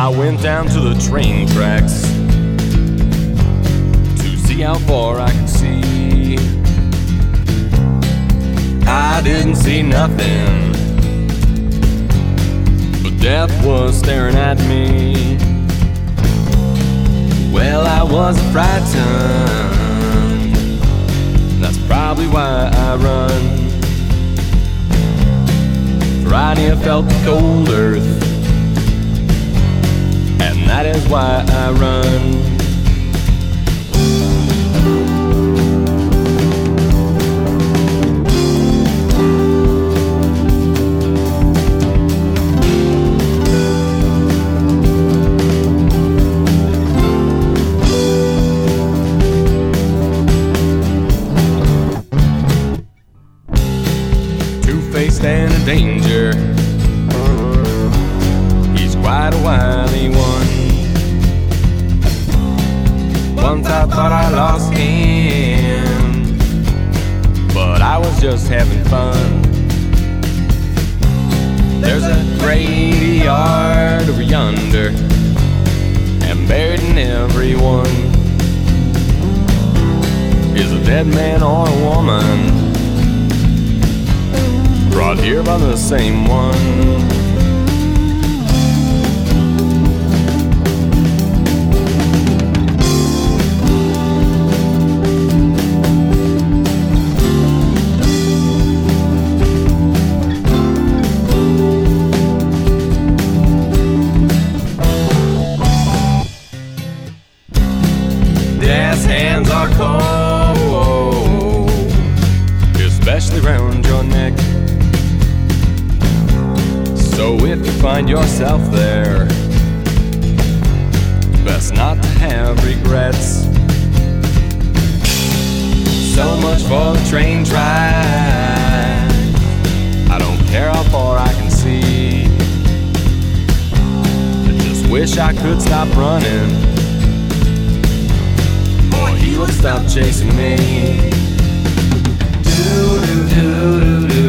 I went down to the train tracks to see how far I could see. I didn't see nothing, but death was staring at me. Well, I wasn't frightened, that's probably why I run. For I near felt the cold earth, and that is why I run. Two-faced and a danger, he's quite a wily one. Once I thought I lost him, but I was just having fun. There's a graveyard over yonder, and buried in everyone is a dead man or a woman, brought here by the same one. Death's hands are cold, especially round your neck. So if you find yourself there, best not to have regrets. So much for the train ride, I don't care how far I can see. I just wish I could stop running, or he would stop chasing me. Do do do do do.